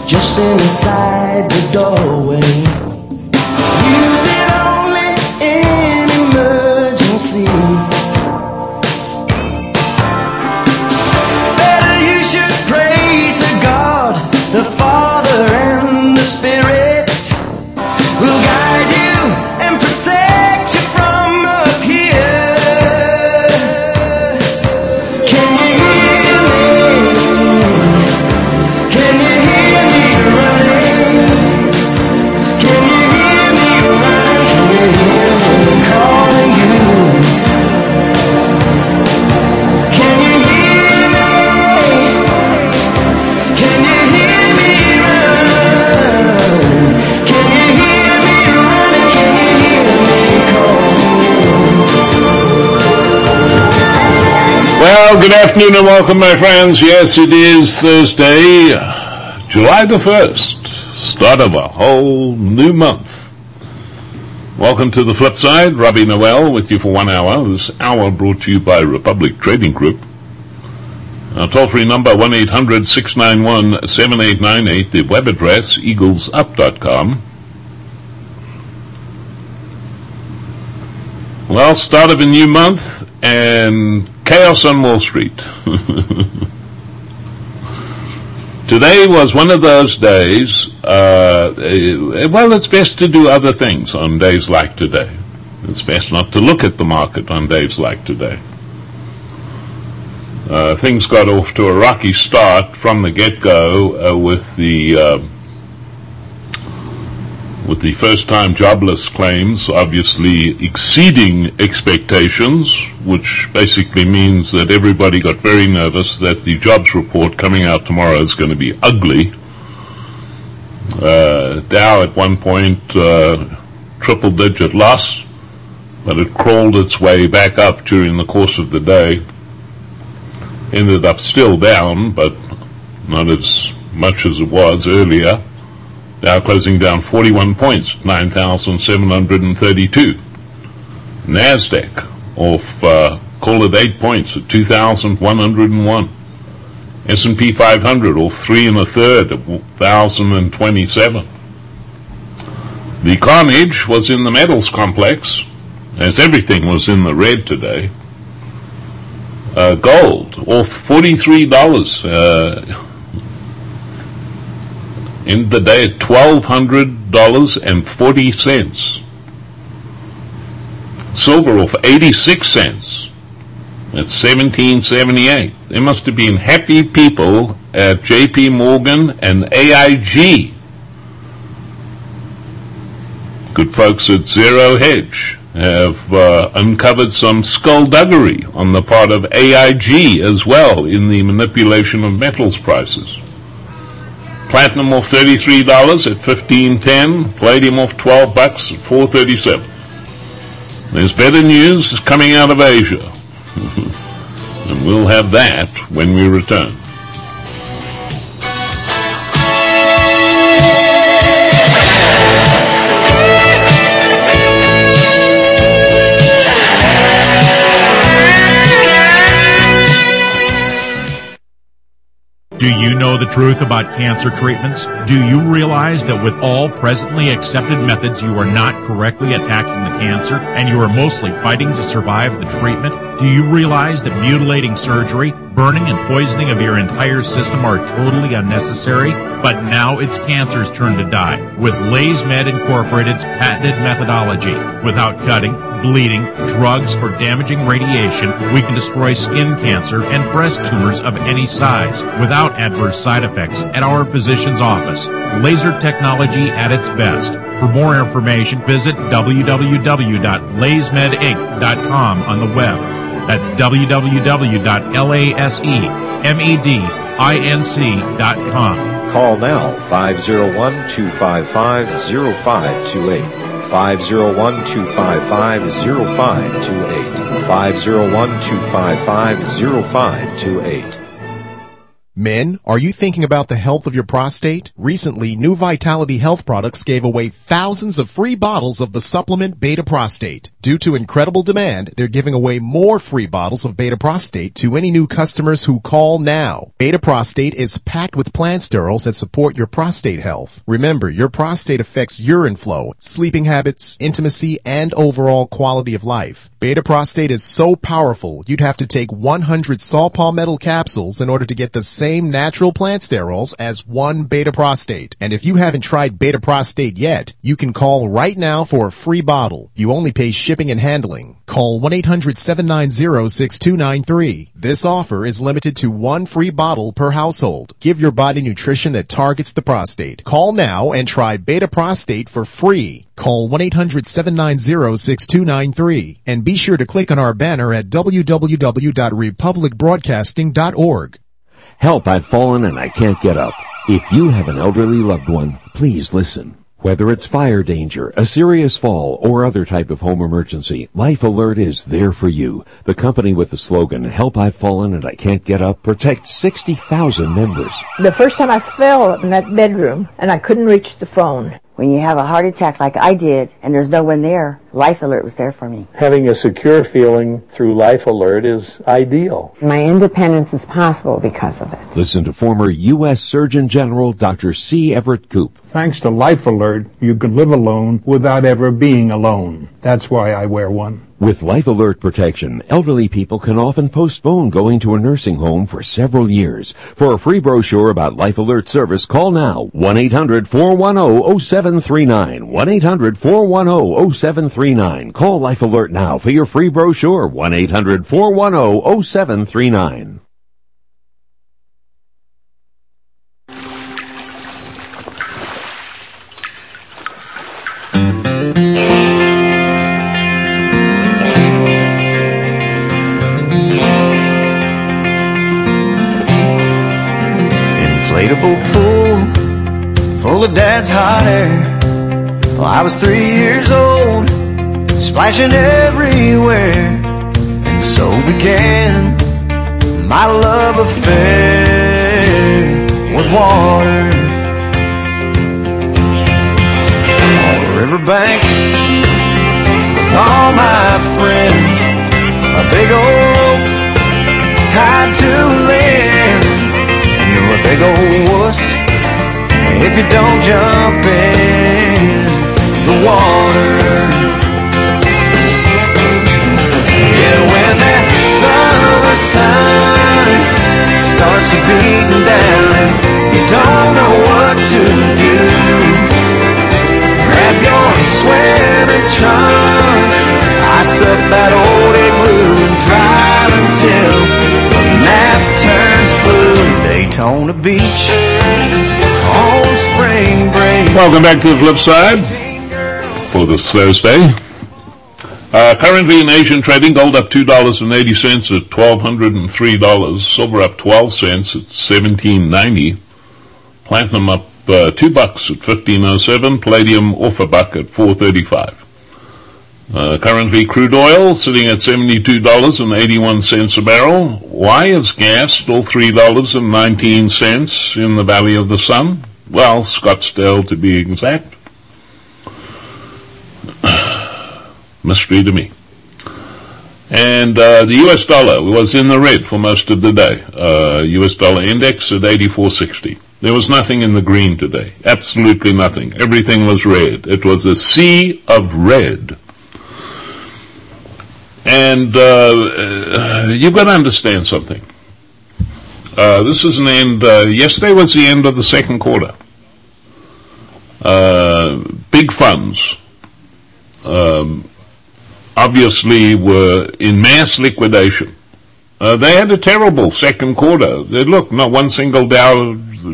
just inside the doorway. Use it only in emergency. Better you should pray to God, the Father and the Spirit will guide you and protect you from up here. Can you hear me? Can you hear me running? Can you hear me running? Can you hear me calling you? Can you hear me? Can you hear me running? Can you hear me running? Can you hear me calling? Well, good afternoon and welcome, my friends. Yes, it is Thursday, July the 1st, start of a whole new month. Welcome to the flip side. Robbie Noel with you for 1 hour. This hour brought to you by Republic Trading Group. Our toll-free number, 1-800-691-7898. The web address, eaglesup.com. Well, start of a new month and chaos on Wall Street. Today was one of those days, well, it's best to do other things on days like today. It's best not to look at the market on days like today. Things got off to a rocky start from the get-go with the first-time jobless claims obviously exceeding expectations, which basically means that everybody got very nervous that the jobs report coming out tomorrow is going to be ugly. Dow at one point triple-digit loss, but it crawled its way back up during the course of the day. Ended up still down, but not as much as it was earlier. Dow closing down 41 points, 9,732. NASDAQ off, call it 8 points at 2,101. S&P 500 off 3 1/3 at 1,027. The carnage was in the metals complex, as everything was in the red today. Gold off $43. Ended the day at $1,200.40. Silver off 86 cents. That's $17.78. There must have been happy people at J.P. Morgan and AIG. Good folks at Zero Hedge have uncovered some skullduggery on the part of AIG as well in the manipulation of metals prices. Platinum off $33 at $15.10. Palladium off $12 at $4.37. There's better news coming out of Asia. And we'll have that when we return. Do you know the truth about cancer treatments? Do you realize that with all presently accepted methods, you are not correctly attacking the cancer, and you are mostly fighting to survive the treatment? Do you realize that mutilating surgery, burning and poisoning of your entire system are totally unnecessary? But now it's cancer's turn to die with LaysMed Incorporated's patented methodology. Without cutting, bleeding, drugs, or damaging radiation, we can destroy skin cancer and breast tumors of any size without adverse side effects at our physician's office. Laser technology at its best. For more information, visit www.laysmedinc.com on the web. That's www.laysmedinc.com. Call now, 501-255-0528. 501-255-0528. 501-255-0528. Men, are you thinking about the health of your prostate? Recently, New Vitality Health Products gave away thousands of free bottles of the supplement Beta Prostate. Due to incredible demand, they're giving away more free bottles of Beta Prostate to any new customers who call now. Beta Prostate is packed with plant sterols that support your prostate health. Remember, your prostate affects urine flow, sleeping habits, intimacy, and overall quality of life. Beta Prostate is so powerful, you'd have to take 100 saw palmetto capsules in order to get the same natural plant sterols as one Beta Prostate. And if you haven't tried Beta Prostate yet, you can call right now for a free bottle. You only pay shipping and handling. Call 1-800-790-6293. This offer is limited to one free bottle per household. Give your body nutrition that targets the prostate. Call now and try Beta Prostate for free. Call 1-800-790-6293 and be sure to click on our banner at www.republicbroadcasting.org. Help, I've fallen and I can't get up. If you have an elderly loved one, please listen. Whether it's fire danger, a serious fall, or other type of home emergency, Life Alert is there for you. The company with the slogan, Help, I've fallen and I can't get up, protects 60,000 members. The first time I fell in that bedroom and I couldn't reach the phone. When you have a heart attack like I did and there's no one there, Life Alert was there for me. Having a secure feeling through Life Alert is ideal. My independence is possible because of it. Listen to former U.S. Surgeon General Dr. C. Everett Koop. Thanks to Life Alert, you can live alone without ever being alone. That's why I wear one. With Life Alert protection, elderly people can often postpone going to a nursing home for several years. For a free brochure about Life Alert service, call now 1-800-410-0739. 1-800-410-0739. Call Life Alert now for your free brochure. 1-800-410-0739. Inflatable pool full of dad's hot air. Well, I was 3 years old, splashing everywhere, and so began my love affair with water. On the riverbank with all my friends, a big old rope tied to a limb. You're a big old wuss if you don't jump in the water. Yeah, when that summer sun starts to beat down, you don't know what to do. Grab your swimming trunks, ice up that old igloo, and drive until the map turns blue. Daytona Beach on spring break. Welcome back to the flip side for this Thursday. Currently in Asian trading, gold up $2.80 at $1,203. Silver up 12 cents at $17.90. Platinum up $2 at $15.07. Palladium off $1 at $4.35. Currently crude oil sitting at $72.81 a barrel. Why is gas still $3.19 in the Valley of the Sun? Well, Scottsdale to be exact. Mystery to me. And the US dollar was in the red for most of the day. US dollar index at 84.60. There was nothing in the green today. Absolutely nothing. Everything was red. It was a sea of red. And you've got to understand something. This is an end. Yesterday was the end of the second quarter. Big funds obviously were in mass liquidation. They had a terrible second quarter. Look, not one single Dow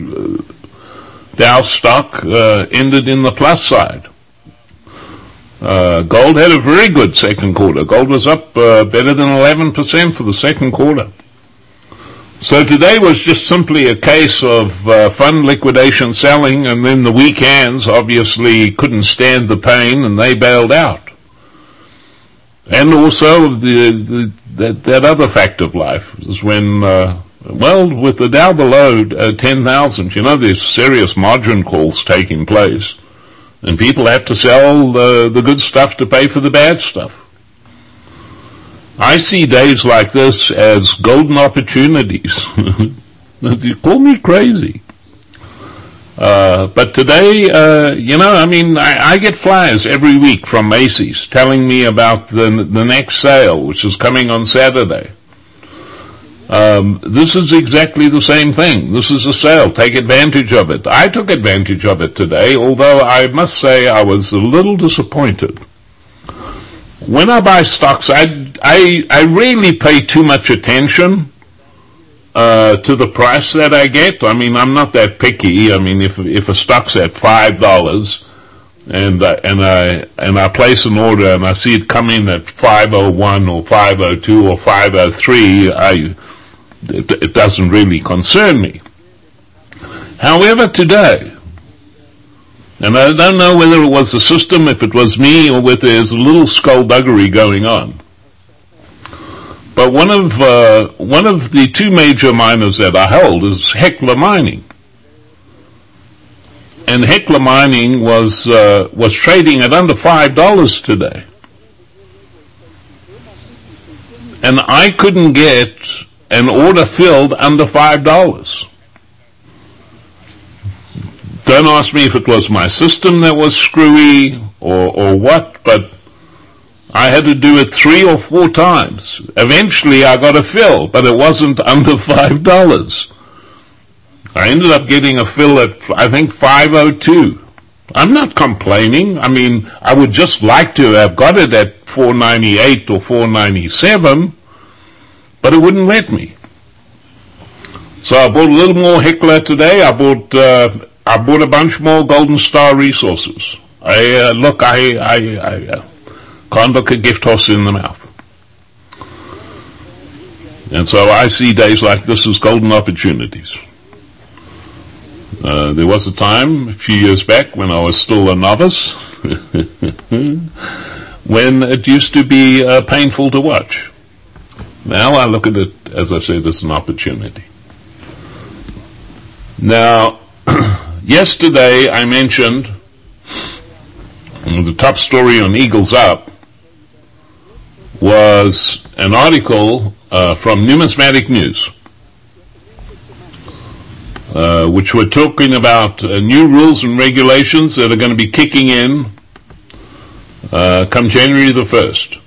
stock ended in the plus side. Gold had a very good second quarter. Gold was up better than 11% for the second quarter. So today was just simply a case of fund liquidation selling, and then the weak hands obviously couldn't stand the pain and they bailed out. And also that other fact of life is when Well, with the Dow below 10,000, there's serious margin calls taking place. And people have to sell the good stuff to pay for the bad stuff. I see days like this as golden opportunities. You call me crazy. But today, I get flyers every week from Macy's telling me about the next sale, which is coming on Saturday. This is exactly the same thing. This is a sale. Take advantage of it. I took advantage of it today, although I must say I was a little disappointed. When I buy stocks, I really pay too much attention to the price that I get. I mean, I'm not that picky. I mean, if a stock's at $5 and I place an order and I see it come in at 501 or 502 or 503, it doesn't really concern me. However, today, and I don't know whether it was the system, if it was me, or whether there's a little skullduggery going on, but one of the two major miners that I hold is Hecla Mining, and Hecla Mining was trading at under $5 today, and I couldn't get an order filled under $5. Don't ask me if it was my system that was screwy or what, but I had to do it 3 or 4 times. Eventually I got a fill, but it wasn't under $5. I ended up getting a fill at, I think, 502. I'm not complaining. I mean, I would just like to have got it at 498 or 497, but it wouldn't let me. So I bought a little more Hecla today. I bought a bunch more Golden Star Resources. I can't look a gift horse in the mouth. And so I see days like this as golden opportunities. There was a time a few years back when I was still a novice when it used to be painful to watch. Now I look at it, as I said, as an opportunity. Now, yesterday I mentioned the top story on Eagles Up was an article from Numismatic News, which were talking about new rules and regulations that are going to be kicking in come January the 1st,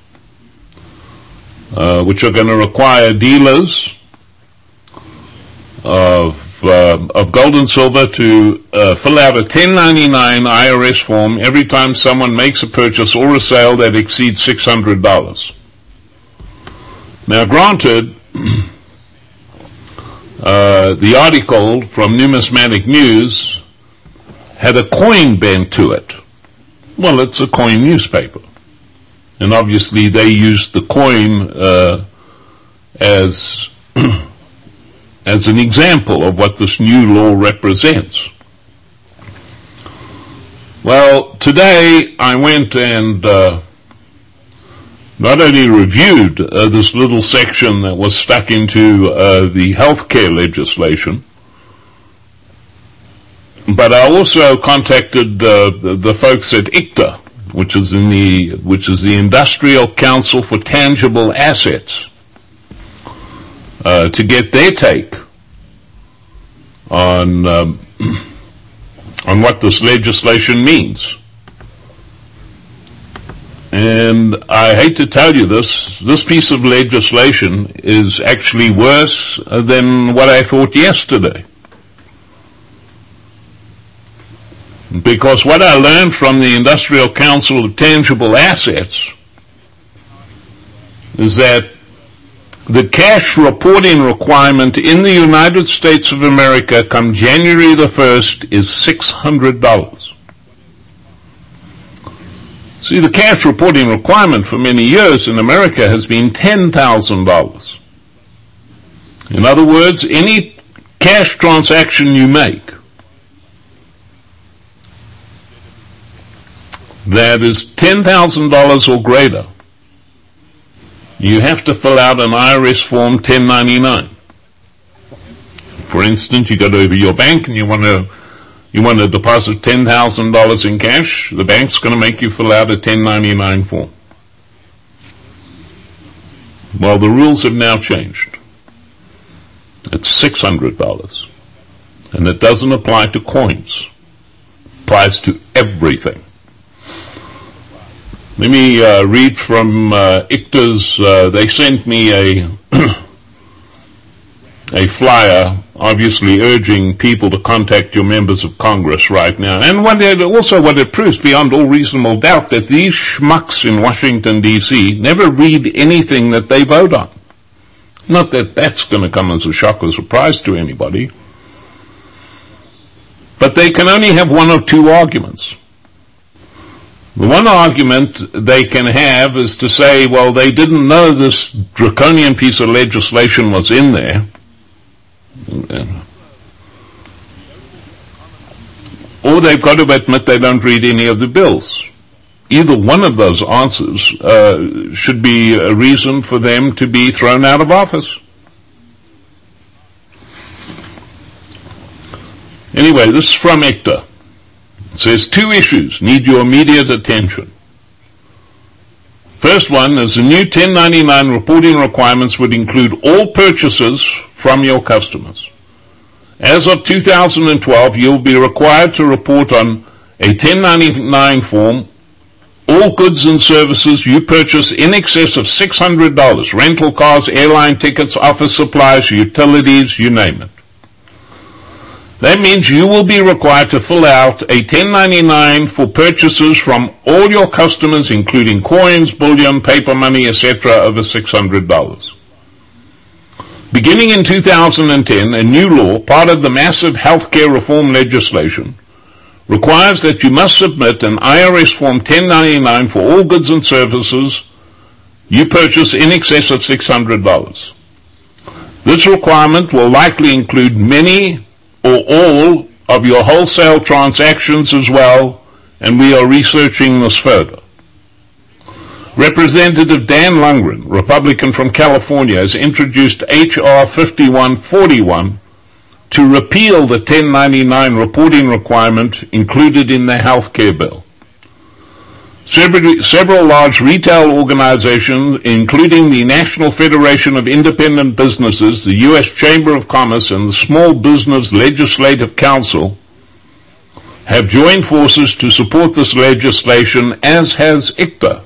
which are going to require dealers of gold and silver to fill out a 1099 IRS form every time someone makes a purchase or a sale that exceeds $600. Now, granted, the article from Numismatic News had a coin bent to it. Well, it's a coin newspaper, and obviously they used the coin as an example of what this new law represents. Well, today I went and not only reviewed this little section that was stuck into the healthcare legislation, but I also contacted the folks at ICTA, which is the Industrial Council for Tangible Assets, to get their take on what this legislation means. And I hate to tell you this piece of legislation is actually worse than what I thought yesterday. Because what I learned from the Industrial Council of Tangible Assets is that the cash reporting requirement in the United States of America come January the 1st is $600. See, the cash reporting requirement for many years in America has been $10,000. In other words, any cash transaction you make that is $10,000 or greater, you have to fill out an IRS form 1099. For instance, you go to your bank and you want to deposit $10,000 in cash, the bank's going to make you fill out a 1099 form. Well, the rules have now changed. It's $600. And it doesn't apply to coins. It applies to everything. Let me read from ICTA's. They sent me a flyer, obviously urging people to contact your members of Congress right now. And what it proves beyond all reasonable doubt that these schmucks in Washington, D.C. never read anything that they vote on. Not that that's going to come as a shock or surprise to anybody. But they can only have one of two arguments. The one argument they can have is to say, well, they didn't know this draconian piece of legislation was in there. Or they've got to admit they don't read any of the bills. Either one of those answers should be a reason for them to be thrown out of office. Anyway, this is from ICTA. It says 2 issues need your immediate attention. First one is the new 1099 reporting requirements would include all purchases from your customers. As of 2012, you'll be required to report on a 1099 form all goods and services you purchase in excess of $600, rental cars, airline tickets, office supplies, utilities, you name it. That means you will be required to fill out a 1099 for purchases from all your customers, including coins, bullion, paper money, etc., over $600. Beginning in 2010, a new law, part of the massive healthcare reform legislation, requires that you must submit an IRS Form 1099 for all goods and services you purchase in excess of $600. This requirement will likely include many or all of your wholesale transactions as well, and we are researching this further. Representative Dan Lundgren, Republican from California, has introduced H.R. 5141 to repeal the 1099 reporting requirement included in the health care bill. Several large retail organizations, including the National Federation of Independent Businesses, the U.S. Chamber of Commerce, and the Small Business Legislative Council, have joined forces to support this legislation, as has ICTA.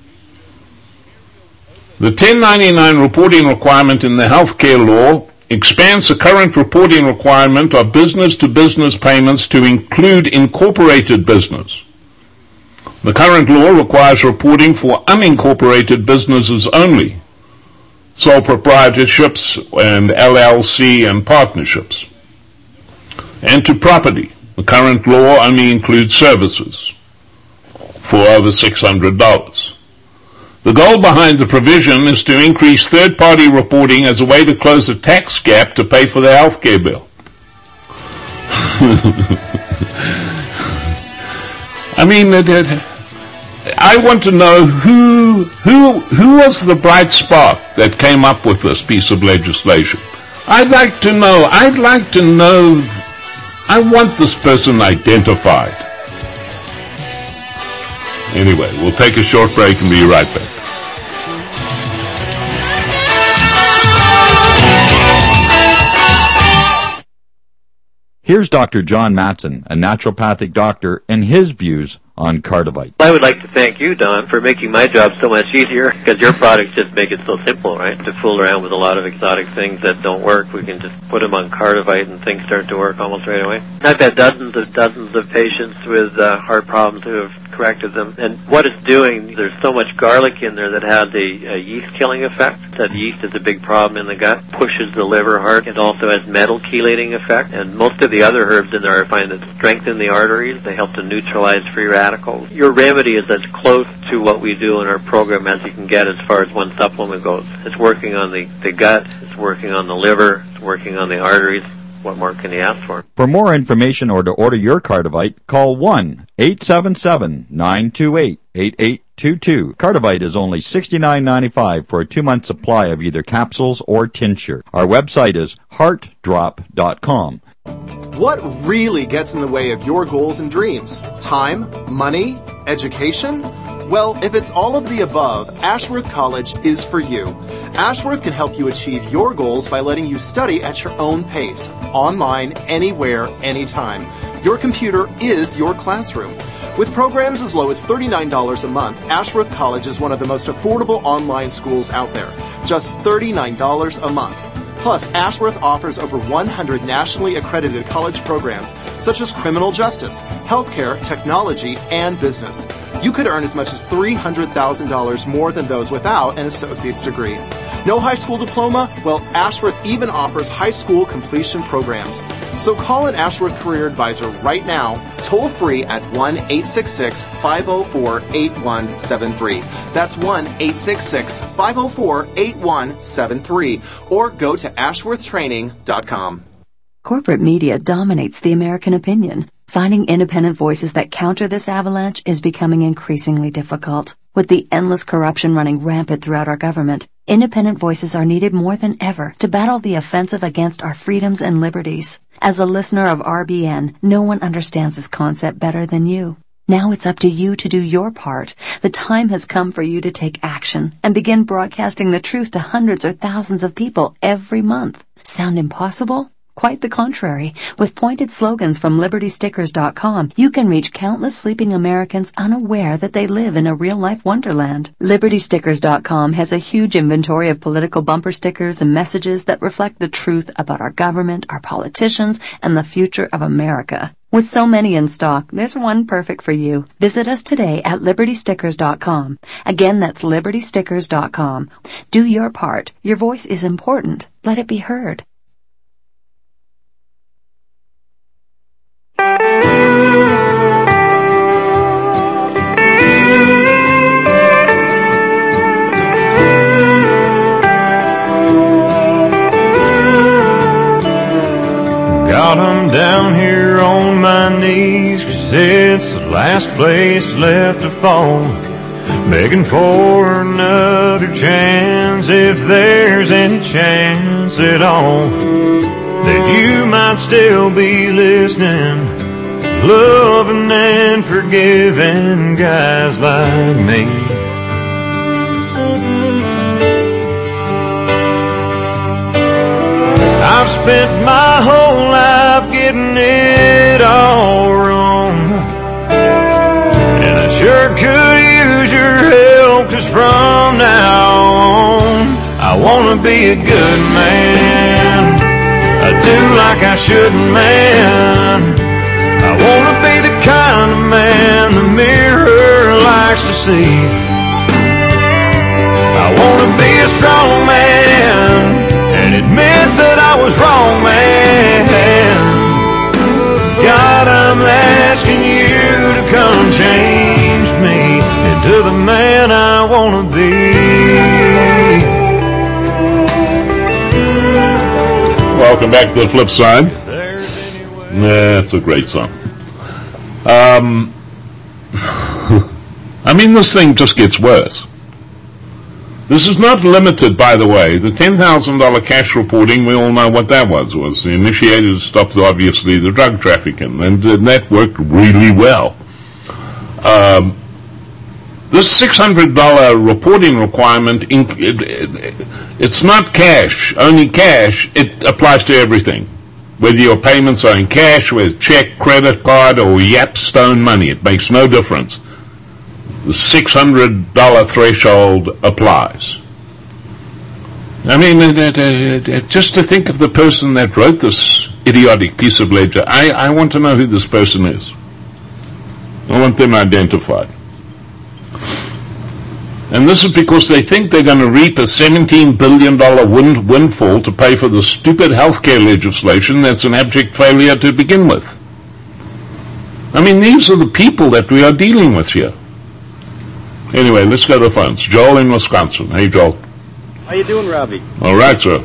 The 1099 reporting requirement in the healthcare law expands the current reporting requirement of business-to-business payments to include incorporated business. The current law requires reporting for unincorporated businesses only, sole proprietorships and LLC and partnerships. And to property, the current law only includes services for over $600. The goal behind the provision is to increase third-party reporting as a way to close the tax gap to pay for the health care bill. I mean, I want to know who was the bright spark that came up with this piece of legislation. I'd like to know. I want this person identified. Anyway, we'll take a short break and be right back. Here's Dr. John Matson, a naturopathic doctor, and his views on Cardivite. I would like to thank you, Don, for making my job so much easier, because your products just make it so simple, right? To fool around with a lot of exotic things that don't work, we can just put them on Cardivite and things start to work almost right away. I've had dozens of patients with heart problems who have corrected them, and what it's doing, there's so much garlic in there that has a yeast-killing effect. That yeast is a big problem in the gut, pushes the liver hard. It also has metal chelating effect, and most of the other herbs in there I find that strengthen the arteries. They help to neutralize free radicals. Your remedy is as close to what we do in our program as you can get as far as one supplement goes. It's working on the gut, it's working on the liver, it's working on the arteries. What more can you ask for? For more information or to order your Cardivite, call 1-877-928-8822. 5422. Cardivite is only $69.95 for a 2-month supply of either capsules or tincture. Our website is heartdrop.com. What really gets in the way of your goals and dreams? Time? Money? Education? Well, if it's all of the above, Ashworth College is for you. Ashworth can help you achieve your goals by letting you study at your own pace, online, anywhere, anytime. Your computer is your classroom. With programs as low as $39 a month, Ashworth College is one of the most affordable online schools out there. Just $39 a month. Plus, Ashworth offers over 100 nationally accredited college programs, such as criminal justice, healthcare, technology, and business. You could earn as much as $300,000 more than those without an associate's degree. No high school diploma? Well, Ashworth even offers high school completion programs. So call an Ashworth Career Advisor right now, toll free at 1-866-504-8173. That's 1-866-504-8173. Or go to ashworthtraining.com. Corporate media dominates the American opinion. Finding independent voices that counter this avalanche is becoming increasingly difficult. With the endless corruption running rampant throughout our government, independent voices are needed more than ever to battle the offensive against our freedoms and liberties. As a listener of RBN, no one understands this concept better than you. Now it's up to you to do your part. The time has come for you to take action and begin broadcasting the truth to hundreds or thousands of people every month. Sound impossible? Quite the contrary. With pointed slogans from LibertyStickers.com, you can reach countless sleeping Americans unaware that they live in a real-life wonderland. LibertyStickers.com has a huge inventory of political bumper stickers and messages that reflect the truth about our government, our politicians, and the future of America. With so many in stock, there's one perfect for you. Visit us today at LibertyStickers.com. Again, that's LibertyStickers.com. Do your part. Your voice is important. Let it be heard. God, I'm down here on my knees, 'cause it's the last place left to fall, begging for another chance, if there's any chance at all, that you might still be listening, loving and forgiving guys like me. I've spent my whole life getting it all wrong, and I sure could use your help, 'cause from now on I wanna be a good man. I do like I shouldn't, man. I wanna be the kind of man the mirror likes to see. I wanna be a strong man and admit that I was wrong, man. God, I'm asking you to come change me into the man I wanna be. Welcome back to the flip side. That's a great song. I mean, this thing just gets worse. This is not limited, by the way. The $10,000 cash reporting, we all know what that was the initiated to stop, obviously, the drug trafficking, and that worked really well. This $600 reporting requirement, it's not cash, only cash. It applies to everything. Whether your payments are in cash, with check, credit card, or Yapstone money, it makes no difference. The $600 threshold applies. I mean, just to think of the person that wrote this idiotic piece of ledger, I want to know who this person is. I want them identified. And this is because they think they're going to reap a $17 billion windfall to pay for the stupid healthcare legislation that's an abject failure to begin with. I mean, these are the people that we are dealing with here. Anyway, let's go to the phones. Joel in Wisconsin. Hey, Joel. How you doing, Robbie? All right, sir.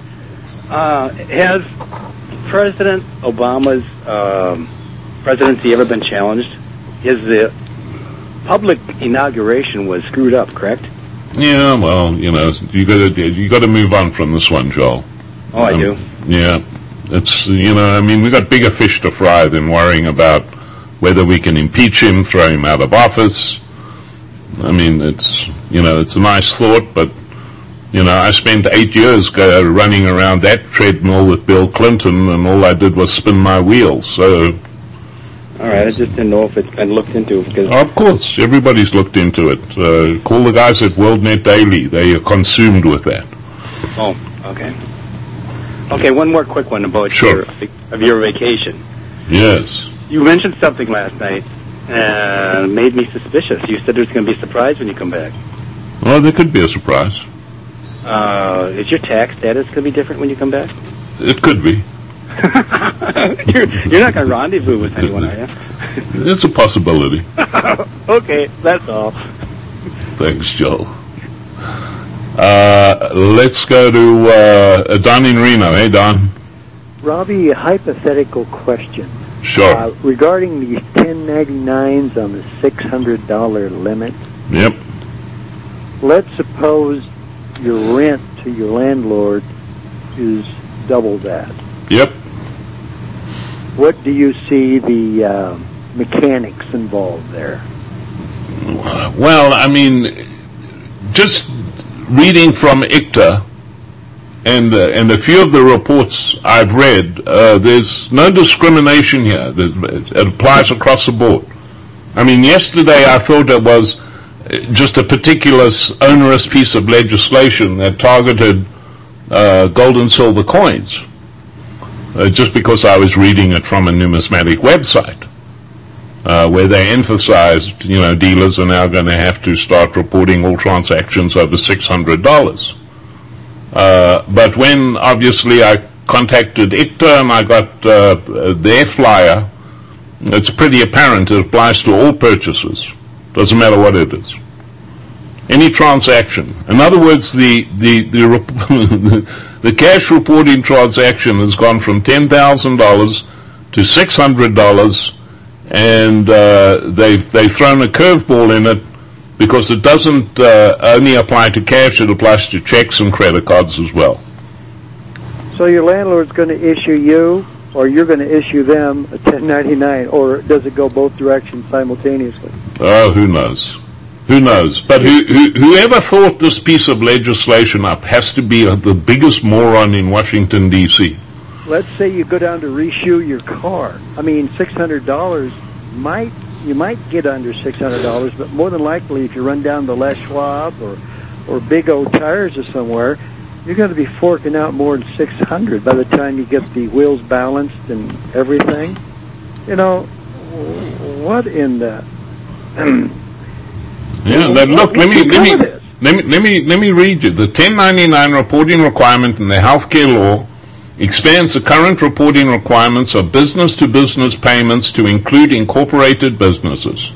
Has President Obama's presidency ever been challenged? Is the public inauguration was screwed up, correct? Yeah, well, you got to move on from this one, Joel. Oh, I do. Yeah, it's we got bigger fish to fry than worrying about whether we can impeach him, throw him out of office. I mean, it's a nice thought, but I spent 8 years running around that treadmill with Bill Clinton, and all I did was spin my wheels. So. All right, I just didn't know if it's been looked into. Of course, everybody's looked into it. Call the guys at WorldNet Daily. They are consumed with that. Oh, okay. Okay, one more quick one about your vacation. Yes. You mentioned something last night and made me suspicious. You said there's going to be a surprise when you come back. Well, there could be a surprise. Is your tax status going to be different when you come back? It could be. You're not going to rendezvous with anyone, are you? It's a possibility. Okay, that's all. Thanks, Joel. Let's go to Don in Reno. Hey, Don. Robbie, a hypothetical question. Sure. Regarding the 1099s on the $600 limit. Yep. Let's suppose your rent to your landlord is double that. Yep. What do you see the mechanics involved there? Well, I mean, just reading from ICTA and a few of the reports I've read, there's no discrimination here. It applies across the board. I mean, yesterday I thought it was just a particular onerous piece of legislation that targeted gold and silver coins. Just because I was reading it from a numismatic website, where they emphasized, dealers are now going to have to start reporting all transactions over $600. But when, obviously, I contacted ICTA and I got their flyer, it's pretty apparent it applies to all purchases. Doesn't matter what it is. Any transaction. In other words, the cash reporting transaction has gone from $10,000 to $600, and they've thrown a curveball in it because it doesn't only apply to cash; it applies to checks and credit cards as well. So your landlord's going to issue you, or you're going to issue them a 1099, or does it go both directions simultaneously? Oh, who knows? Who knows? But whoever thought this piece of legislation up has to be the biggest moron in Washington, D.C. Let's say you go down to reshoe your car. I mean, $600 you might get under $600, but more than likely, if you run down to Les Schwab or Big O Tires or somewhere, you're going to be forking out more than $600 by the time you get the wheels balanced and everything. What in the? Yeah, look. Let me read you. The 1099 reporting requirement in the healthcare law expands the current reporting requirements of business-to-business payments to include incorporated businesses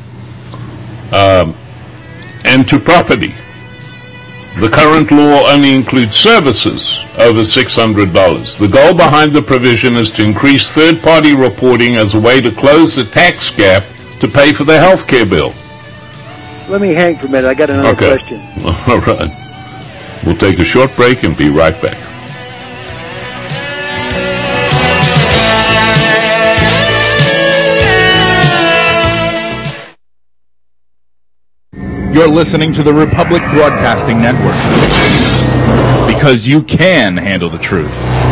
and to property. The current law only includes services over $600. The goal behind the provision is to increase third-party reporting as a way to close the tax gap to pay for the health care bill. Let me hang for a minute. I got another question. All right. We'll take a short break and be right back. You're listening to the Republic Broadcasting Network, because you can handle the truth.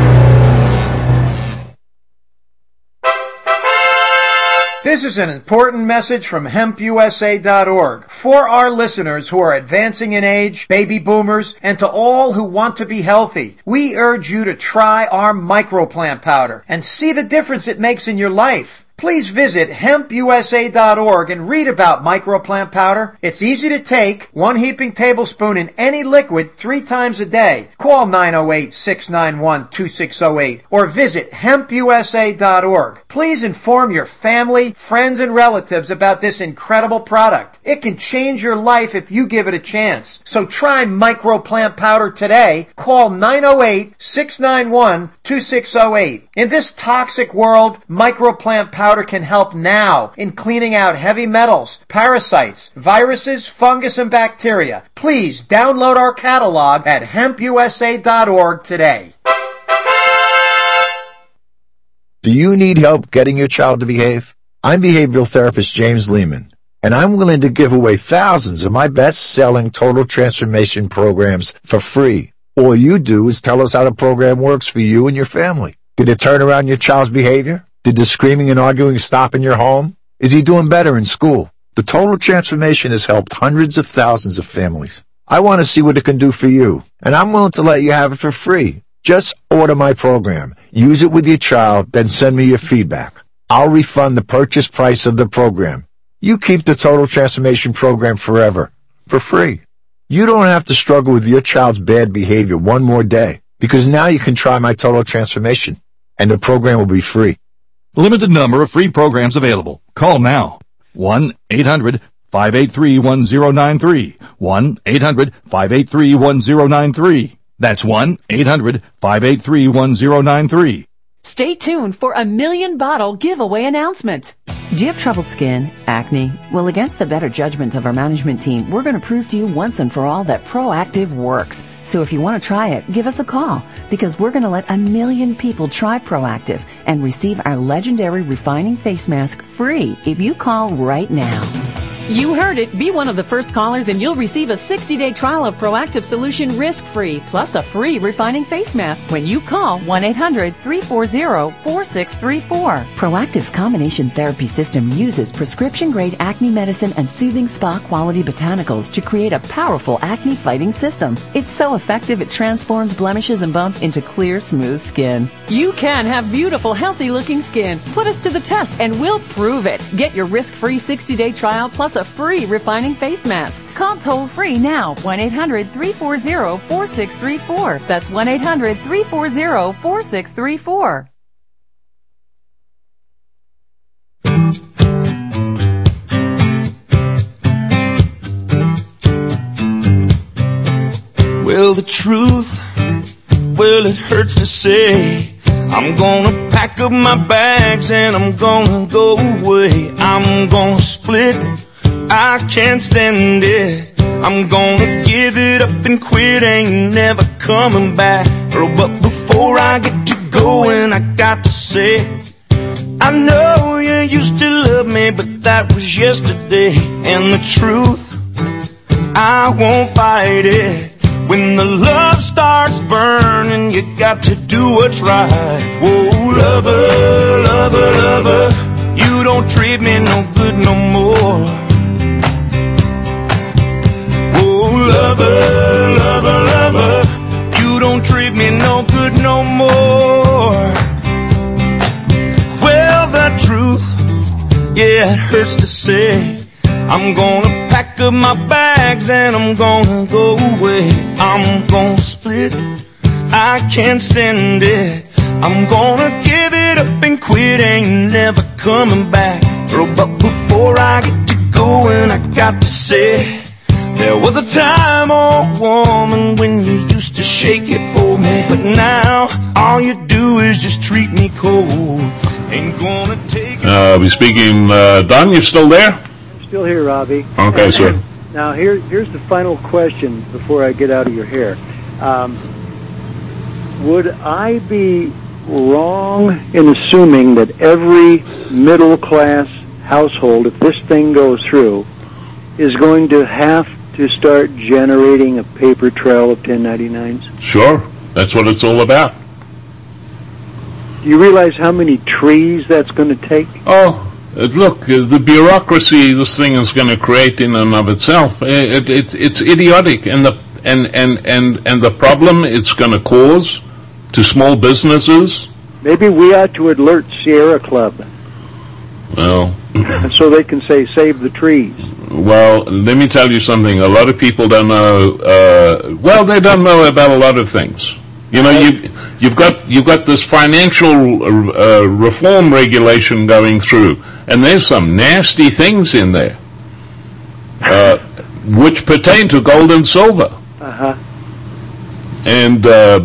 This is an important message from HempUSA.org for our listeners who are advancing in age, baby boomers, and to all who want to be healthy. We urge you to try our microplant powder and see the difference it makes in your life. Please visit HempUSA.org and read about microplant powder. It's easy to take, 1 heaping tablespoon in any liquid 3 times a day. Call 908-691-2608 or visit HempUSA.org. Please inform your family, friends, and relatives about this incredible product. It can change your life if you give it a chance. So try microplant powder today. Call 908-691-2608. In this toxic world, microplant powder powder can help now in cleaning out heavy metals, parasites, viruses, fungus, and bacteria. Please download our catalog at hempusa.org today. Do you need help getting your child to behave? I'm behavioral therapist James Lehman, and I'm willing to give away thousands of my best-selling total transformation programs for free. All you do is tell us how the program works for you and your family. Did it turn around your child's behavior? Did the screaming and arguing stop in your home? Is he doing better in school? The total transformation has helped hundreds of thousands of families. I want to see what it can do for you, and I'm willing to let you have it for free. Just order my program, use it with your child, then send me your feedback. I'll refund the purchase price of the program. You keep the Total Transformation Program forever, for free. You don't have to struggle with your child's bad behavior one more day, because now you can try my Total Transformation, and the program will be free. Limited number of free programs available. Call now. 1-800-583-1093. 1-800-583-1093. That's 1-800-583-1093. Stay tuned for a 1,000,000 bottle giveaway announcement. Do you have troubled skin? Acne? Well, against the better judgment of our management team, we're going to prove to you once and for all that Proactiv works. So if you want to try it, give us a call, because we're going to let 1,000,000 people try Proactiv and receive our legendary refining face mask free if you call right now. You heard it. Be one of the first callers and you'll receive a 60-day trial of Proactiv Solution risk-free, plus a free refining face mask when you call 1-800-340-4634. Proactiv's combination therapy system uses prescription-grade acne medicine and soothing spa-quality botanicals to create a powerful acne-fighting system. It's so effective it transforms blemishes and bumps into clear, smooth skin. You can have beautiful, healthy-looking skin. Put us to the test and we'll prove it. Get your risk-free 60-day trial plus a free refining face mask. Call toll-free now, 1-800-340-4634. That's 1-800-340-4634. Well, the truth, well, it hurts to say. I'm gonna pack up my bags and I'm gonna go away. I'm gonna split, I can't stand it. I'm gonna give it up and quit, ain't never coming back. Oh, but before I get to going, I got to say, I know you used to love me, but that was yesterday. And the truth, I won't fight it. When the love starts burning, you got to do what's right. Whoa, lover, lover, lover, you don't treat me no good no more. Whoa, lover, lover, lover, you don't treat me no good no more. Well, the truth, yeah, it hurts to say. I'm gonna pack up my bags and I'm gonna go away. I'm gonna split, I can't stand it. I'm gonna give it up and quit, ain't never coming back. Oh, but before I get to going, I got to say, there was a time, oh woman, when you used to shake it for me. But now, all you do is just treat me cold. Ain't gonna take it. We're speaking, Don, you still there? Still here, Robbie. Okay, sir. Now, here's the final question before I get out of your hair. Would I be wrong in assuming that every middle-class household, if this thing goes through, is going to have to start generating a paper trail of 1099s? Sure. That's what it's all about. Do you realize how many trees that's going to take? Oh, look, the bureaucracy this thing is going to create in and of itself, it's idiotic, and the problem it's going to cause to small businesses. Maybe we ought to alert Sierra Club. Well, so they can say, save the trees. Well, let me tell you something. A lot of people don't know. They don't know about a lot of things. You know, you've got this financial reform regulation going through, and there's some nasty things in there, which pertain to gold and silver. and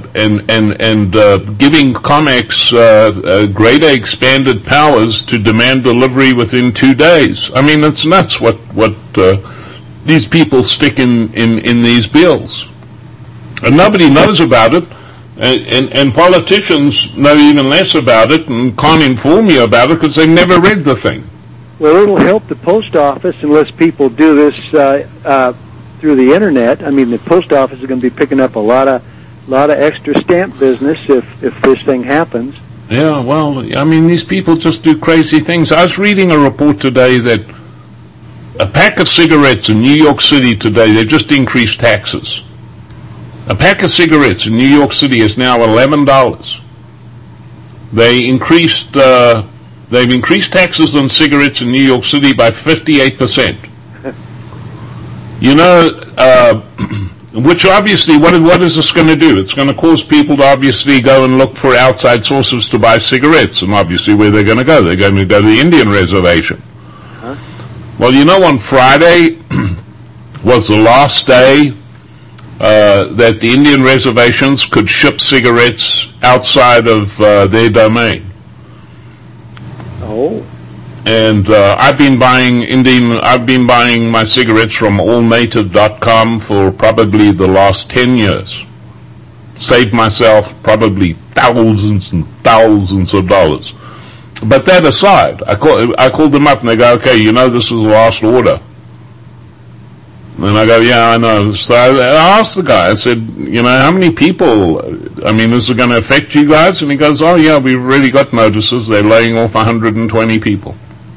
giving COMEX greater expanded powers to demand delivery within 2 days. I mean, it's nuts what these people stick in these bills. And nobody knows about it, and politicians know even less about it and can't inform you about it because they've never read the thing. Well, it'll help the post office unless people do this through the internet. I mean, the post office is going to be picking up a lot of extra stamp business if this thing happens. Yeah, well, I mean, these people just do crazy things. I was reading a report today that a pack of cigarettes in New York City today, they just increased taxes. A pack of cigarettes in New York City is now $11. They've increased taxes on cigarettes in New York City by 58%. You know, which obviously, what is this going to do? It's going to cause people to obviously go and look for outside sources to buy cigarettes, and obviously where they're going to go? They're going to go to the Indian reservation. Huh? Well, you know, on Friday was the last day that the Indian reservations could ship cigarettes outside of their domain. Oh. And I've been buying my cigarettes from allnative.com for probably the last 10 years. Saved myself probably thousands and thousands of dollars. But that aside, I called them up and they go, okay, you know this is the last order. And I go, yeah, I know. So I asked the guy, I said, you know, how many people, I mean, is it going to affect you guys? And he goes, oh yeah, we've already got notices. They're laying off 120 people.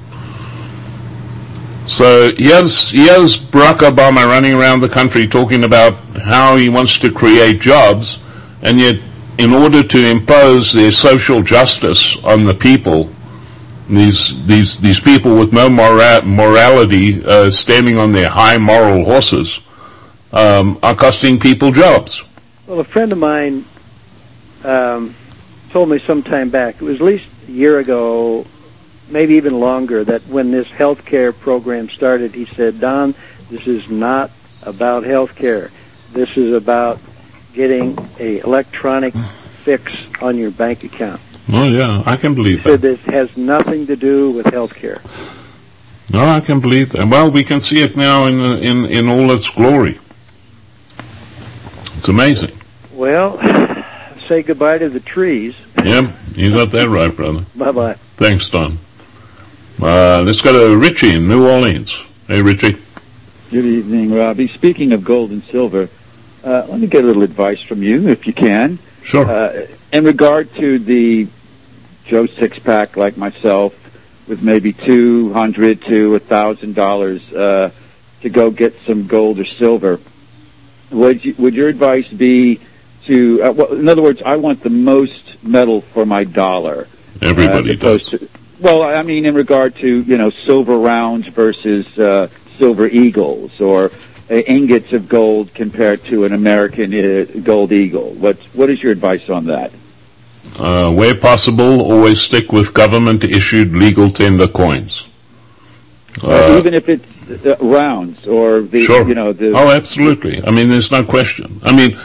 So here's Barack Obama running around the country talking about how he wants to create jobs, and yet in order to impose their social justice on the people, these people with no morality standing on their high moral horses are costing people jobs. Well, a friend of mine told me some time back, it was at least a year ago, maybe even longer, that when this health care program started, he said, Don, this is not about health care. This is about getting an electronic fix on your bank account. Oh, yeah, I can believe that. He said this has nothing to do with health care. No, I can believe that. Well, we can see it now in all its glory. It's amazing. Well, say goodbye to the trees. Yeah, you got that right, brother. Bye-bye. Thanks, Don. Let's go to Richie in New Orleans. Hey, Richie. Good evening, Robbie. Speaking of gold and silver, let me get a little advice from you, if you can. Sure. In regard to the Joe six-pack like myself, with maybe $200 to $1,000 to go get some gold or silver, would your advice be to, well, in other words, I want the most metal for my dollar. Everybody does. Well, I mean, in regard to, you know, silver rounds versus silver eagles, or ingots of gold compared to an American gold eagle. What is your advice on that? Where possible, always stick with government-issued legal tender coins. Even if it's rounds or the, sure. You know, the. Oh, absolutely. I mean, there's no question. I mean,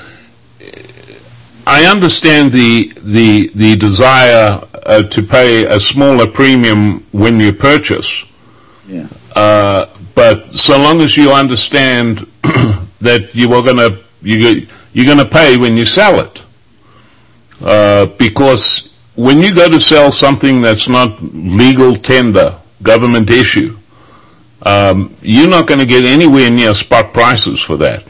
I understand the desire to pay a smaller premium when you purchase. Yeah. But so long as you understand that you're going to pay when you sell it, because when you go to sell something that's not legal tender, government issue, you're not going to get anywhere near spot prices for that.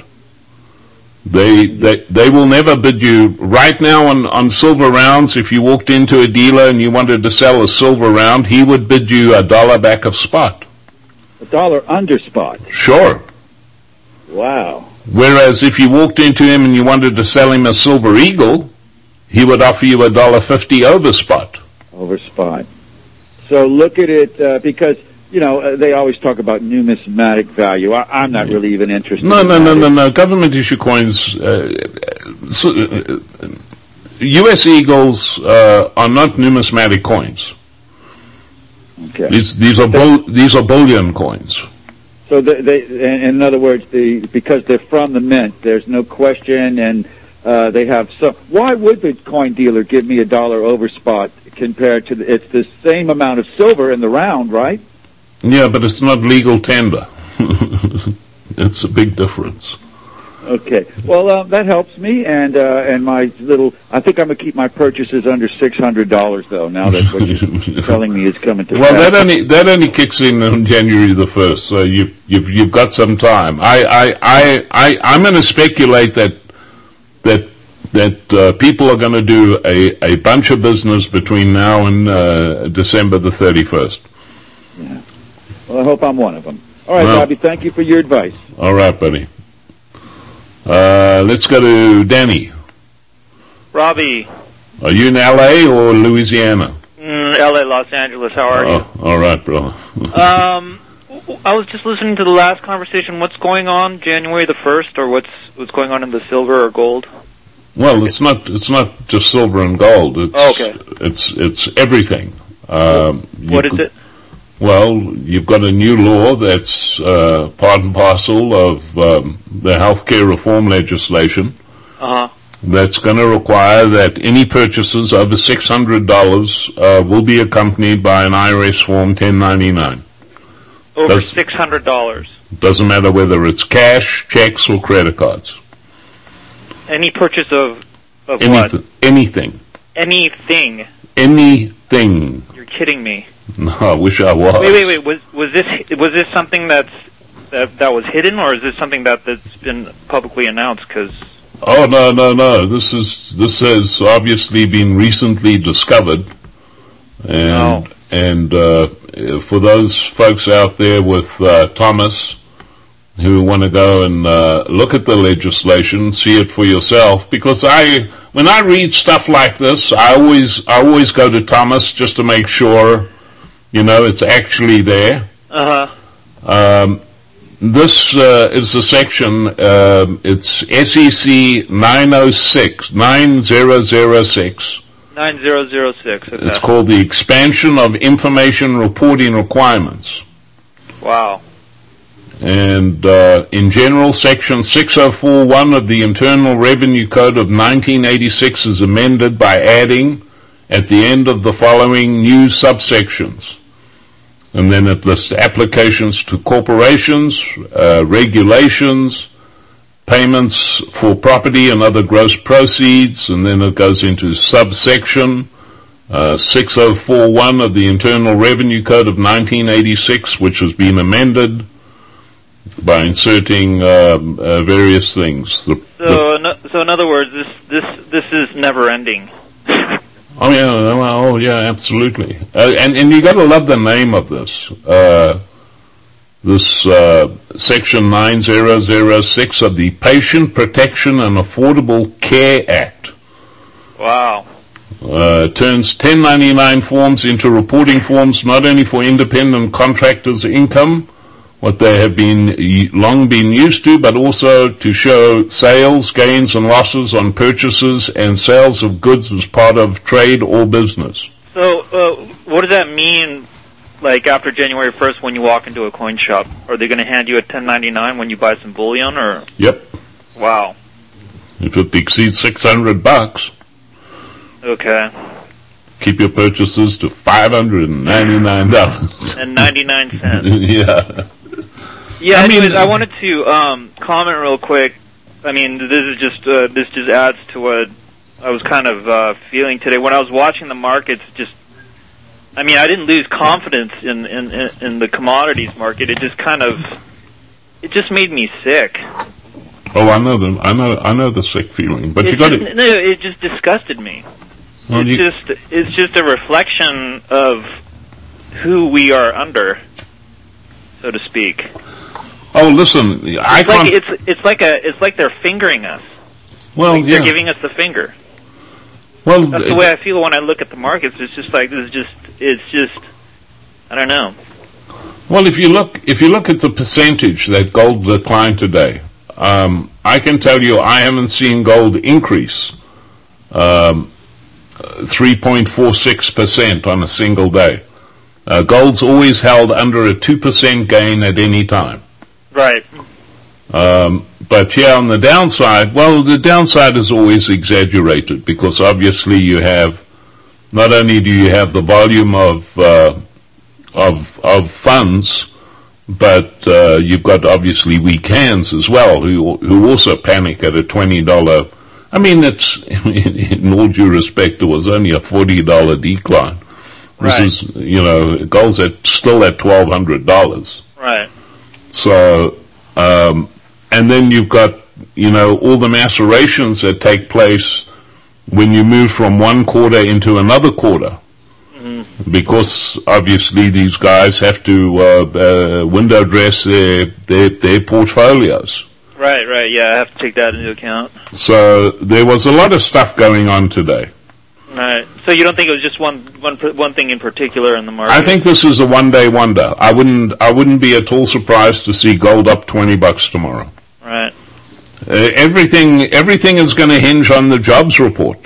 They will never bid you. Right now on silver rounds, if you walked into a dealer and you wanted to sell a silver round, he would bid you $1 back of spot. $1 under spot? Sure. Wow. Whereas if you walked into him and you wanted to sell him a silver eagle, he would offer you $1.50 over spot. Over spot. So look at it, because, you know, they always talk about numismatic value. I'm not really even interested in that. No. Government issue coins, U.S. eagles are not numismatic coins. Okay. These are bullion coins. So in other words, because they're from the mint, there's no question, and they have so. Why would the coin dealer give me $1 over spot compared to it's the same amount of silver in the round, right? Yeah, but it's not legal tender. It's a big difference. Okay. Well, that helps me, and my little. I think I'm gonna keep my purchases under $600 though. Now that what you're telling me is coming to well, pass. that only kicks in on January the 1st, so you've got some time. I'm going to speculate that people are going to do a bunch of business between now and December the 31st. Yeah. Well, I hope I'm one of them. All right, Bobby. Thank you for your advice. All right, buddy. Let's go to Danny. Robbie. Are you in L.A. or Louisiana? L.A., Los Angeles. How are you? All right, bro. I was just listening to the last conversation. What's going on January the 1st, or what's going on in the silver or gold? Well, it's not just silver and gold. It's everything. What is it? Well, you've got a new law that's part and parcel of the healthcare reform legislation. That's going to require that any purchases over $600 will be accompanied by an IRS Form 1099. Over $600. Doesn't matter whether it's cash, checks, or credit cards. Any purchase of anything, what? Anything. Anything. Anything. You're kidding me. No, I wish I was. Wait. Was this something that was hidden, or is this something that's been publicly announced? Because no. This has obviously been recently discovered, and for those folks out there with Thomas who want to go and look at the legislation, see it for yourself. Because when I read stuff like this, I always go to Thomas just to make sure, it's actually there. This is the section. It's SEC 9006. 9006. Okay. It's called the Expansion of Information Reporting Requirements. Wow. And in general, Section 6041 of the Internal Revenue Code of 1986 is amended by adding at the end of the following new subsections. And then it lists applications to corporations, regulations, payments for property and other gross proceeds, and then it goes into subsection 6041 of the Internal Revenue Code of 1986, which has been amended by inserting various things. So in other words, this is never ending. Oh yeah, absolutely. And you got to love the name of this. This Section 9006 of the Patient Protection and Affordable Care Act. Wow. Turns 1099 forms into reporting forms not only for independent contractors' income, what they have long been used to, but also to show sales, gains, and losses on purchases and sales of goods as part of trade or business. So, what does that mean, like, after January 1st when you walk into a coin shop? Are they going to hand you a 1099 when you buy some bullion, or? Yep. Wow. If it exceeds $600. Okay. Keep your purchases to $599. And 99 cents. Yeah. Yeah, anyways, I wanted to comment real quick. I mean, this just adds to what I was kind of feeling today. When I was watching the markets, I didn't lose confidence in the commodities market. It just made me sick. Oh, I know the sick feeling, but it just disgusted me. Well, it's just a reflection of who we are under, so to speak. Oh, listen, it's like they're fingering us. Well, like they're giving us the finger. Well, that's the way I feel when I look at the markets. It's just like it's just I don't know. Well, if you look at the percentage that gold declined today, I can tell you I haven't seen gold increase 3.46% on a single day. Gold's always held under a 2% gain at any time. Right. But here on the downside, well, the downside is always exaggerated because obviously you have, not only do you have the volume of funds, but you've got obviously weak hands as well who also panic at a $20. I mean, it's in all due respect, it was only a $40 decline. This is, gold's still at $1,200. Right. So, and then you've got, all the macerations that take place when you move from one quarter into another quarter. Mm-hmm. Because obviously these guys have to window dress their portfolios. Right, yeah, I have to take that into account. So there was a lot of stuff going on today. Right. So you don't think it was just one thing in particular in the market? I think this is a one-day wonder. I wouldn't be at all surprised to see gold up $20 tomorrow. Right. Everything is going to hinge on the jobs report.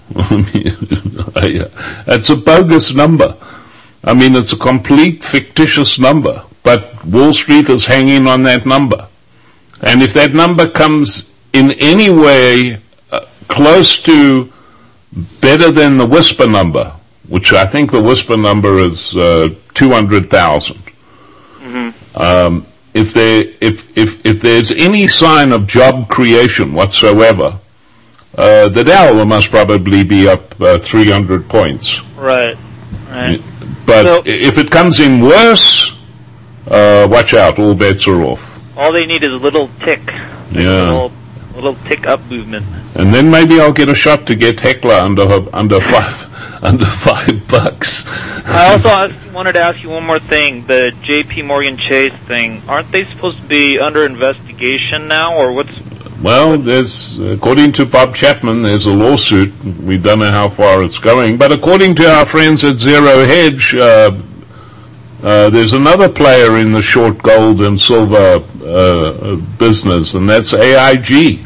It's a bogus number. I mean, it's a complete fictitious number, but Wall Street is hanging on that number. And if that number comes in any way close to better than the whisper number, which I think the whisper number is 200,000. Mm-hmm. If there's any sign of job creation whatsoever, the Dow will most probably be up 300 points. Right. But if it comes in worse, watch out, all bets are off. All they need is a little tick. Yeah. Little tick up movement. And then maybe I'll get a shot to get Heckler under $5. I also wanted to ask you one more thing. The J.P. Morgan Chase thing. Aren't they supposed to be under investigation now, or what's? Well, there's, according to Bob Chapman, there's a lawsuit. We don't know how far it's going, but according to our friends at Zero Hedge, there's another player in the short gold and silver business, and that's AIG.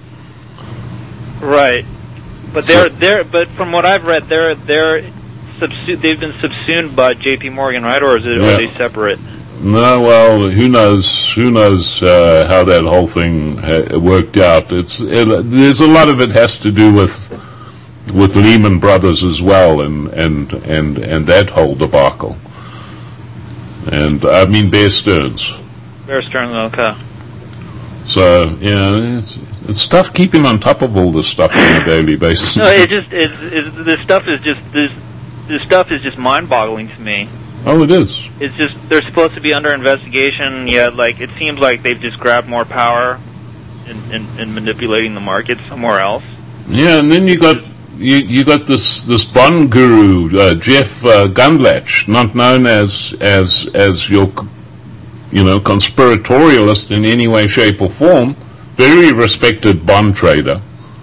Right, but but from what I've read, they've been subsumed by J.P. Morgan, right? Or are they separate? No, well, who knows how that whole thing worked out. There's a lot of it has to do with Lehman Brothers as well, and that whole debacle. And I mean Bear Stearns. Bear Stearns, okay. So it's tough keeping on top of all this stuff on a daily basis. No, this stuff is just mind-boggling to me. Oh, it is. It's just they're supposed to be under investigation. Yet, it seems like they've just grabbed more power in manipulating the market somewhere else. Yeah, and then you got this bond guru, Jeff Gundlach, not known as your conspiratorialist in any way, shape, or form. Very respected bond trader.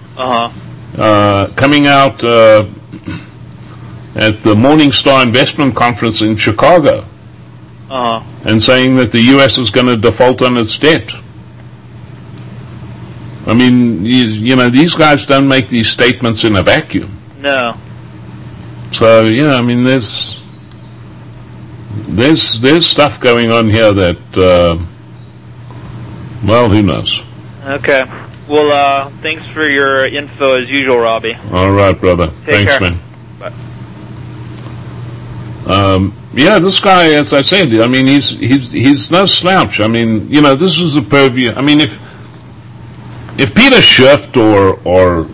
Coming out at the Morningstar Investment Conference in Chicago, and saying that the U.S. is going to default on its debt. I mean, these guys don't make these statements in a vacuum. No. So, I mean, there's stuff going on here that, well, who knows? Okay. Well, thanks for your info as usual, Robbie. All right, brother. Thanks, care. man. Bye. This guy, as I said, I mean, he's no slouch. I mean, this is a purview. I mean, if Peter Schiff or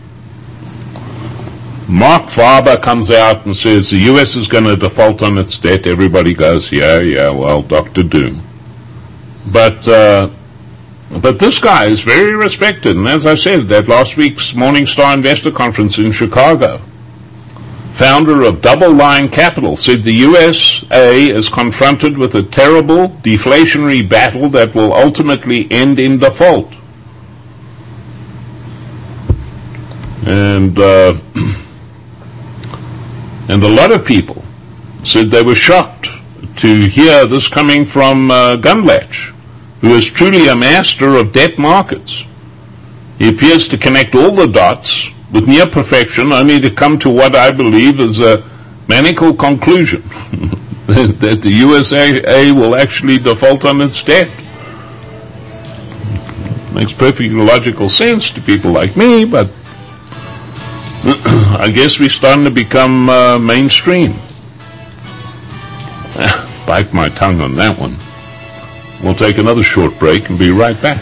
Mark Faber comes out and says the U.S. is going to default on its debt, everybody goes, yeah, well, Dr. Doom. But this guy is very respected, and as I said, that last week's Morningstar Investor Conference in Chicago, founder of Double Line Capital, said the USA is confronted with a terrible deflationary battle that will ultimately end in default. And a lot of people said they were shocked to hear this coming from Gundlach, who is truly a master of debt markets. He appears to connect all the dots with near perfection, only to come to what I believe is a maniacal conclusion, that the USA will actually default on its debt. Makes perfectly logical sense to people like me, but I guess we're starting to become mainstream. Bite my tongue on that one. We'll take another short break and be right back.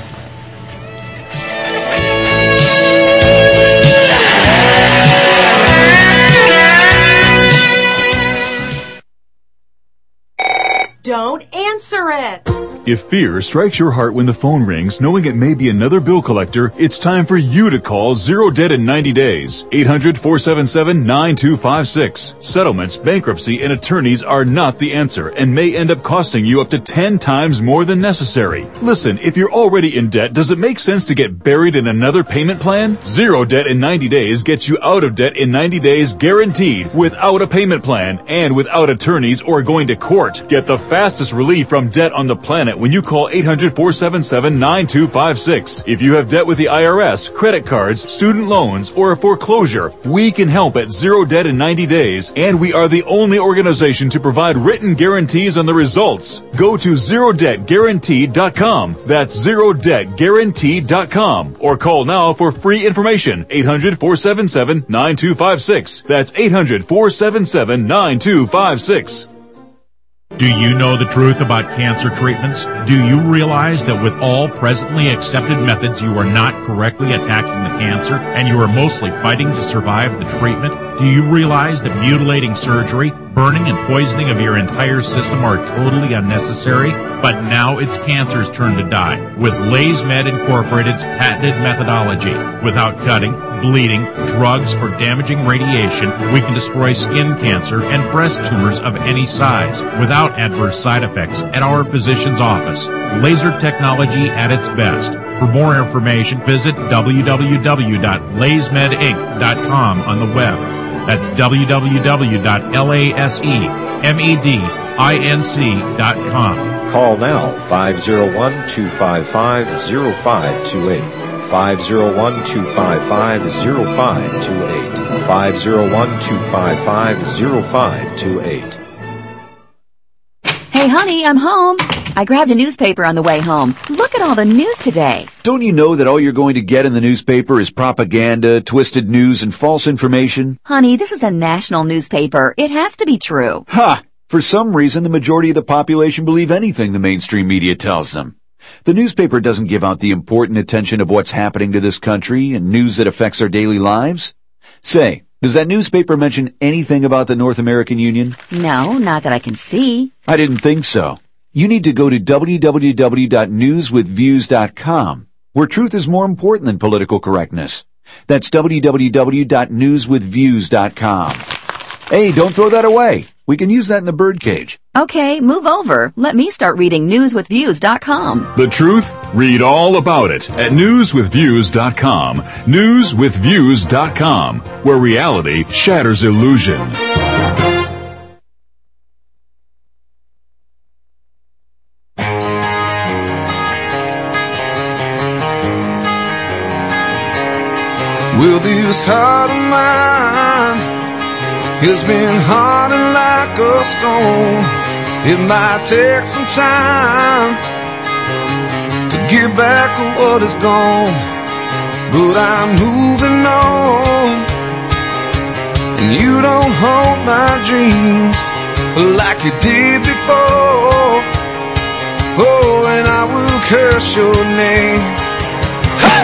Don't answer it! If fear strikes your heart when the phone rings, knowing it may be another bill collector, it's time for you to call Zero Debt in 90 days. 800-477-9256. Settlements, bankruptcy, and attorneys are not the answer and may end up costing you up to 10 times more than necessary. Listen, if you're already in debt, does it make sense to get buried in another payment plan? Zero Debt in 90 days gets you out of debt in 90 days guaranteed, without a payment plan, and without attorneys or going to court. Get the fastest relief from debt on the planet when you call 800-477-9256. If you have debt with the IRS, credit cards, student loans, or a foreclosure, we can help at Zero Debt in 90 days, and we are the only organization to provide written guarantees on the results. Go to ZeroDebtGuaranteed.com. That's ZeroDebtGuaranteed.com. Or call now for free information. 800-477-9256. That's 800-477-9256. Do you know the truth about cancer treatments? Do you realize that with all presently accepted methods, you are not correctly attacking the cancer and you are mostly fighting to survive the treatment? Do you realize that mutilating surgery, burning and poisoning of your entire system are totally unnecessary? But now it's cancer's turn to die with LaysMed Incorporated's patented methodology. Without cutting, bleeding, drugs, or damaging radiation, we can destroy skin cancer and breast tumors of any size without adverse side effects at our physician's office. Laser technology at its best. For more information, visit www.laysmedinc.com on the web. That's www.laysmedinc.com. Call now, 501-255-0528. 501-255-0528. 501-255-0528. Hey, honey, I'm home. I grabbed a newspaper on the way home. Look at all the news today. Don't you know that all you're going to get in the newspaper is propaganda, twisted news, and false information? Honey, this is a national newspaper. It has to be true. Ha! For some reason, the majority of the population believe anything the mainstream media tells them. The newspaper doesn't give out the important attention of what's happening to this country and news that affects our daily lives. Say, does that newspaper mention anything about the North American Union? No, not that I can see. I didn't think so. You need to go to www.newswithviews.com, where truth is more important than political correctness. That's www.newswithviews.com. Hey, don't throw that away. We can use that in the birdcage. Okay, move over. Let me start reading newswithviews.com. The truth? Read all about it at newswithviews.com. Newswithviews.com, where reality shatters illusion. Well, this heart of mine has been hardened like a stone. It might take some time to get back what is gone, but I'm moving on, and you don't hold my dreams like you did before. Oh, and I will curse your name. Hey!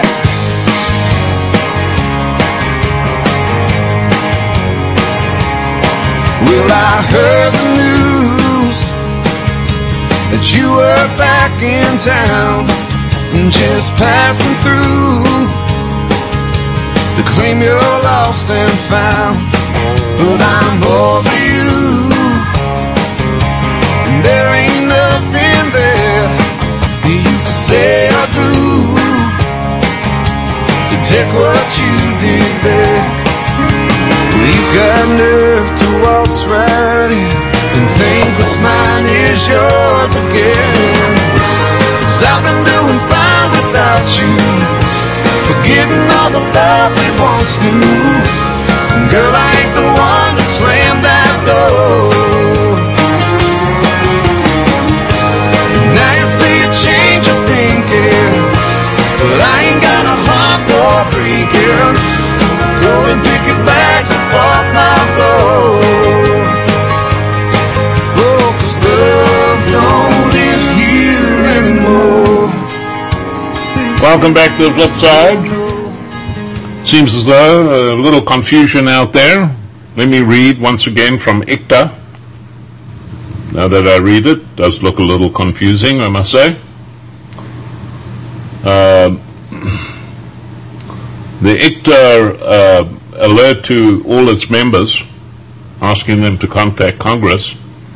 Well, I heard the news that you were back in town, just passing through to claim you're lost and found. But I'm over you, and there ain't nothing there you can say or do to take what you did back. You've got nerve to waltz right in and think what's mine is yours again. 'Cause I've been doing fine without you, forgetting all the love we once knew. Girl, I ain't the one that slammed that door. Now you say you change your thinking, but I Welcome back to the flip side. Seems as though a little confusion out there. Let me read once again from ICTA. Now that I read it, does look a little confusing, I must say. The ICTA alert to all its members, asking them to contact Congress,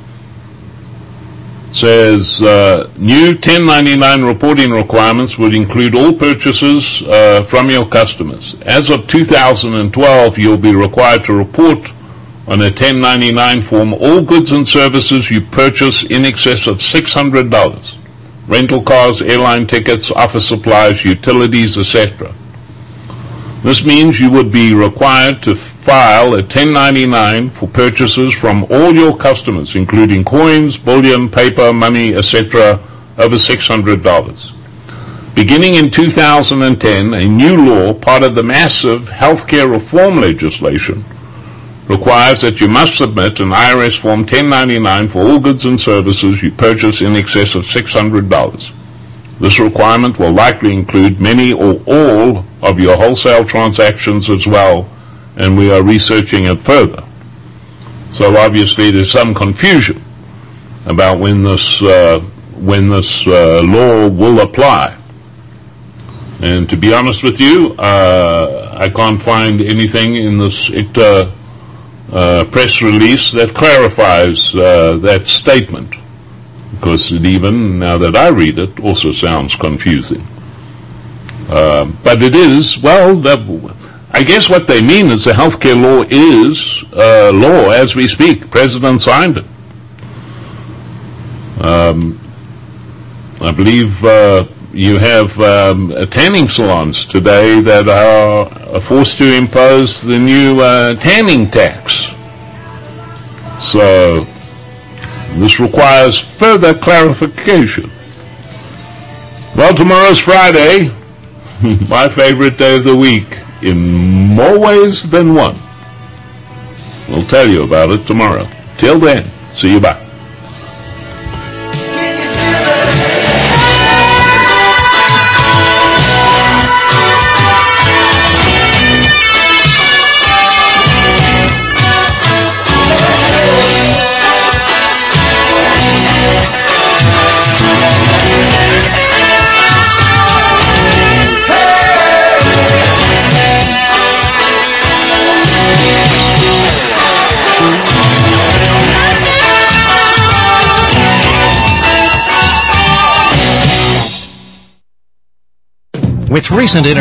says new 1099 reporting requirements would include all purchases from your customers. As of 2012, you'll be required to report on a 1099 form all goods and services you purchase in excess of $600. Rental cars, airline tickets, office supplies, utilities, etc. This means you would be required to file a 1099 for purchases from all your customers, including coins, bullion, paper, money, etc., over $600. Beginning in 2010, a new law, part of the massive healthcare reform legislation, requires that you must submit an IRS Form 1099 for all goods and services you purchase in excess of $600. This requirement will likely include many or all of your wholesale transactions as well, and we are researching it further. So obviously there's some confusion about when this law will apply. And to be honest with you, I can't find anything in this ICTA press release that clarifies that statement, because it even, now that I read it, also sounds confusing. But it is, well, I guess what they mean is the healthcare law is law as we speak. The President signed it. I believe you have tanning salons today that are forced to impose the new tanning tax. So this requires further clarification. Well, tomorrow's Friday, my favorite day of the week, in more ways than one. We'll tell you about it tomorrow. Till then, see you bye. With recent